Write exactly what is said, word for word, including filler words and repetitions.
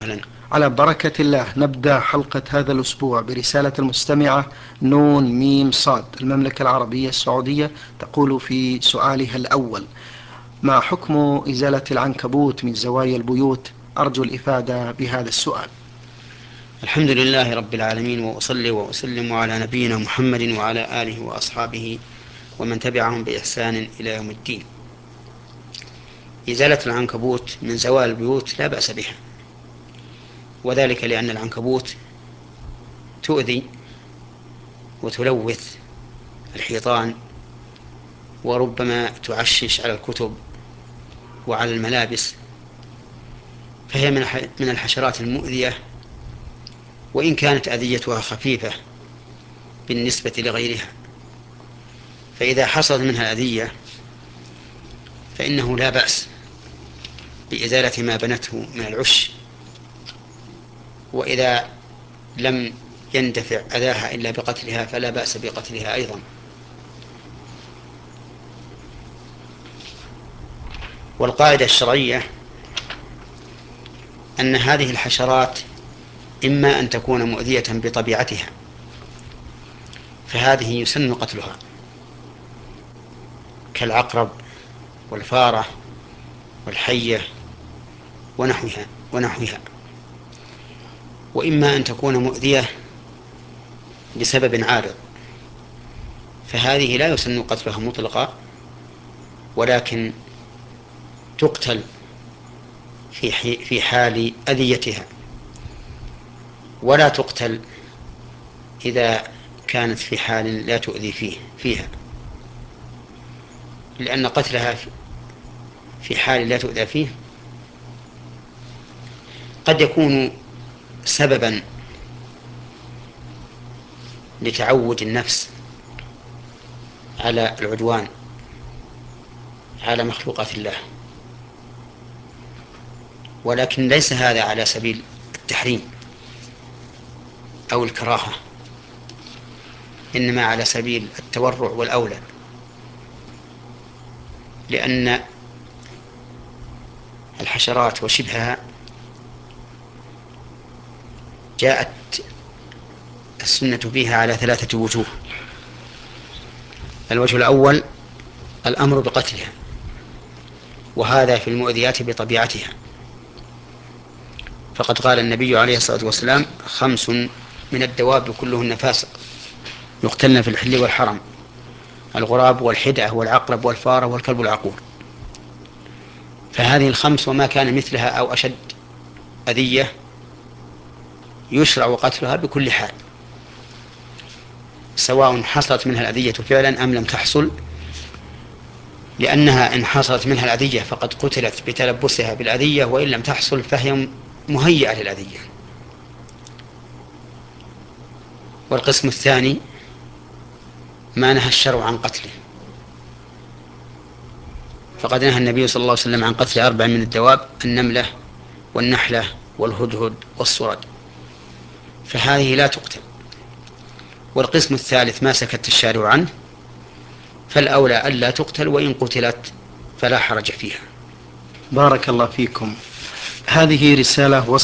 أهلا. على بركة الله نبدأ حلقة هذا الأسبوع برسالة المستمعة نون ميم صاد المملكة العربية السعودية. تقول في سؤالها الأول: ما حكم إزالة العنكبوت من زوايا البيوت؟ أرجو الإفادة بهذا السؤال. الحمد لله رب العالمين، وأصلي وأسلم على نبينا محمد وعلى آله وأصحابه ومن تبعهم بإحسان إلى يوم الدين. إزالة العنكبوت من زوال البيوت لا بأس بها، وذلك لأن العنكبوت تؤذي وتلوث الحيطان، وربما تعشش على الكتب وعلى الملابس، فهي من الحشرات المؤذية، وإن كانت أذيتها خفيفة بالنسبة لغيرها. فإذا حصلت منها أذية فإنه لا بأس بإزالة ما بنته من العش، وإذا لم يندفع أذاها إلا بقتلها فلا بأس بقتلها أيضا. والقاعدة الشرعية أن هذه الحشرات إما أن تكون مؤذية بطبيعتها، فهذه يسن قتلها كالعقرب والفارة والحية ونحوها ونحوها وإما أن تكون مؤذية بسبب عارض، فهذه لا يسن قتلها مطلقا، ولكن تقتل في في حال أذيتها، ولا تقتل إذا كانت في حال لا تؤذي فيه فيها، لأن قتلها في حال لا تؤذى فيه قد يكون سببا لتعود النفس على العدوان على مخلوقات الله، ولكن ليس هذا على سبيل التحريم أو الكراهة، إنما على سبيل التورع والأولى، لأن الحشرات وشبهها جاءت السنة فيها على ثلاثة وجوه. الوجه الأول الأمر بقتلها، وهذا في المؤذيات بطبيعتها، فقد قال النبي عليه الصلاة والسلام: خمس من الدواب كلهن فاسق يقتلن في الحل والحرم: الغراب والحدعة والعقرب والفارة والكلب العقور. فهذه الخمس وما كان مثلها أو أشد أذية يشرع قتلها بكل حال، سواء حصلت منها الأذية فعلا أم لم تحصل، لأنها إن حصلت منها الأذية فقد قتلت بتلبسها بالأذية، وإن لم تحصل فهي مهيئة للأذية. والقسم الثاني ما نهى الشرع عن قتله، فقد نهى النبي صلى الله عليه وسلم عن قتل أربع من الدواب: النملة والنحلة والهدهد والصرد، فهذه لا تقتل. والقسم الثالث ما سكت الشارع عنه، فالأولى ألا تقتل، وإن قتلت فلا حرج فيها. بارك الله فيكم. هذه رسالة